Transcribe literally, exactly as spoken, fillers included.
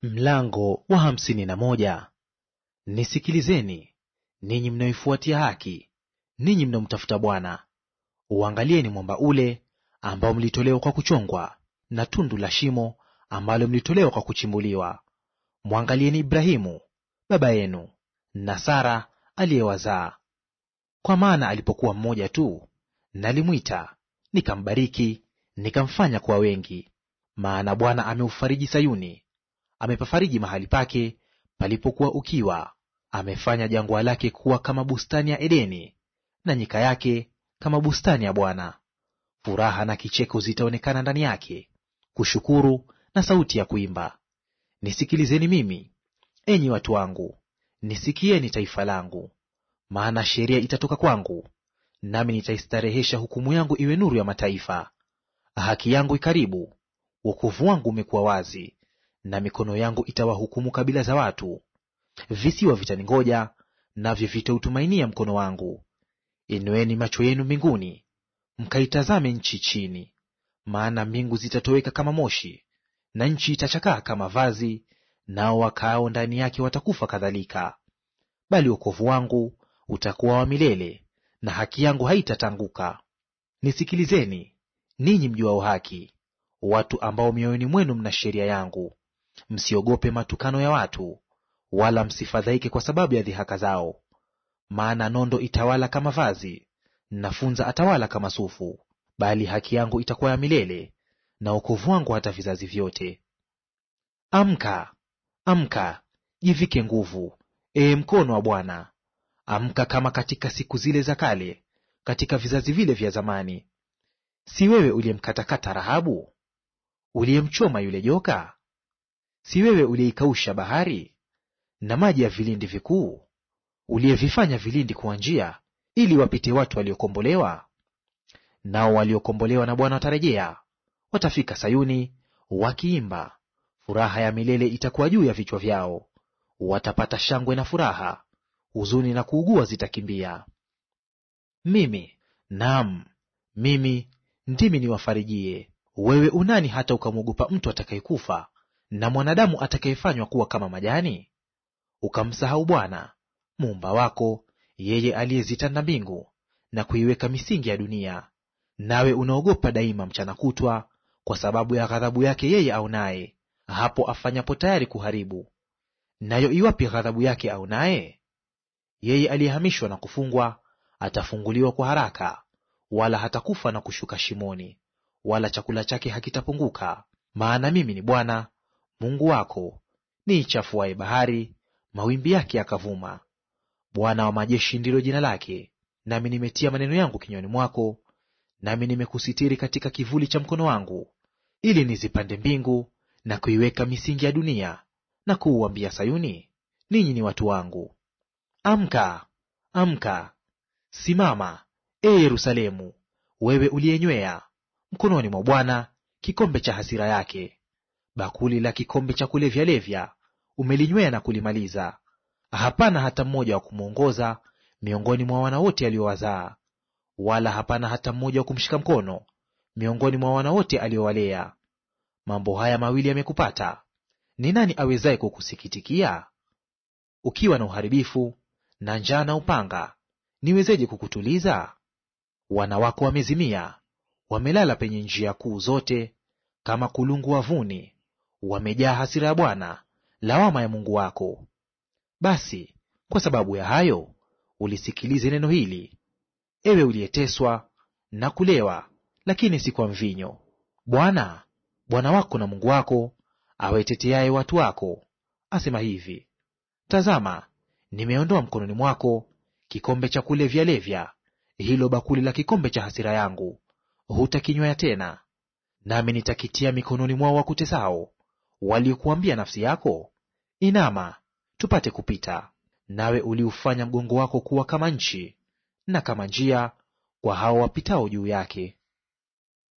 Mlango wa hamsini na moja. Nisikilizeni ninyi mnaoifuatia haki, ninyi mnaomtafuta Bwana. Uangalieni mwamba ule ambao mlitolewa kwa kuchongwa, na tundu la shimo ambalo mlitolewa kwa kuchimbuliwa. Mwangalieni Ibrahimu baba yenu, na Sara aliyewazaa. Kwa maana alipokuwa mmoja tu, nalimwita, nikambariki, nikamfanya kuwa wengi. Maana Bwana ameufariji Sayuni, amepafariji mahali pake palipokuwa ukiwa. Amefanya jangwa lake kuwa kama bustani ya Edeni, na nyika yake kama bustani ya Bwana. Furaha na kicheko zitaonekana ndani yake, kushukuru na sauti ya kuimba. Nisikilizeni mimi, enyi watu wangu, nisikieni taifa langu. Maana sheria itatoka kwangu, nami nitaistarehesha hukumu yangu iwe nuru ya mataifa. Haki yangu ikaribu, wokovu wangu umekuwa wazi, na mikono yangu itawahukumu kabila za watu. Visiwa vitaningoja, navyo vitautumainia mkono wangu. Inueni macho yenu mbinguni, mkaitazame nchi chini. Maana mbingu zitatoweka kama moshi, na nchi itachakaa kama vazi, nao wakaao ndani yake watakufa kadhalika. Bali wokovu wangu utakuwa wa milele, na haki yangu haitatanguka. Nisikilizeni ninyi mjuao haki, watu ambao mioyoni mwenu mna sheria yangu. Msiogope matukano ya watu, wala msifadhaike kwa sababu ya dhihaka zao. Maana nondo itawala kama vazi, na funza atawala kama sufu. Bali haki yangu itakuwa ya milele, na wokovu wangu hata vizazi vyote. Amka, amka, jivike nguvu, ee mkono wa Bwana. Amka kama katika siku zile za kale, katika vizazi vile vya zamani. Si wewe uliyemkatakata Rahabu, uliyemchoma yule joka? Si wewe uliyeikausha bahari na maji ya vilindi vikuu, uliyevifanya vilindi kuwa njia, ili wapite watu waliokombolewa? Nao waliokombolewa na Bwana watarejea, watafika Sayuni wakiimba. Furaha ya milele itakuwa juu ya vichwa vyao. Watapata shangwe na furaha, huzuni na kuugua zitakimbia. Mimi, naam mimi, ndimi niwafarijie. Wewe unani hata ukamwogopa mtu atakayekufa, na mwanadamu atakayefanywa kuwa kama majani? Ukamsahau Bwana Muumba wako, yeye aliyezitanda mbingu na kuiweka misingi ya dunia. Nawe unaogopa daima mchana kutwa, kwa sababu ya ghadhabu yake yeye aonaye, hapo afanyapo tayari kuharibu. Nayo iwapi ghadhabu yake aonaye? Yeye aliyehamishwa na kufungwa atafunguliwa kwa haraka, wala hatakufa na kushuka shimoni, wala chakula chake hakitapunguka. Maana mimi ni Bwana Mungu wako, niichafuaye bahari, mawimbi yake yakavuma. Bwana wa majeshi ndilo jina lake. Nami nimetia maneno yangu kinywani mwako, nami nimekusitiri katika kivuli cha mkono wangu, ili nizipande mbingu na kuiweka misingi ya dunia, na kuuambia Sayuni, ninyi ni watu wangu. Amka, amka, simama, ee Yerusalemu, wewe uliyenywea mkononi mwa Bwana kikombe cha hasira yake. Bakuli la kikombe cha kulevya levya umelinywea na kulimaliza. Hapana hata mmoja wa kumwongoza miongoni mwa wana wote aliowazaa, wala hapana hata mmoja wa kumshika mkono miongoni mwa wana wote aliowalea. Mambo haya mawili yamekupata, ni nani awezaye kukusikitikia? Ukiwa na uharibifu na njaa na upanga, niwezeje kukutuliza? Wana wako wamezimia, wamelala penye njia kuu zote, kama kulungu wavuni, wamejaa hasira ya Bwana, lawama ya Mungu wako. Basi kwa sababu ya hayo ulisikilize neno hili, ewe uliyeteswa na kulewa, lakini si kwa mvinyo. Bwana Bwana wako na Mungu wako, awateteaye watu wako, asema hivi: Tazama, nimeondoa mkononi mwako kikombe cha kulevya levya, hilo bakuli la kikombe cha hasira yangu; hutakinywea tena. Nami nitakitia mikononi mwao wakutesao, waliokuambia nafsi yako, inama tupate kupita. Nawe uliufanya mgongo wako kuwa kama nchi, na kama njia kwa hao wapitao juu yake.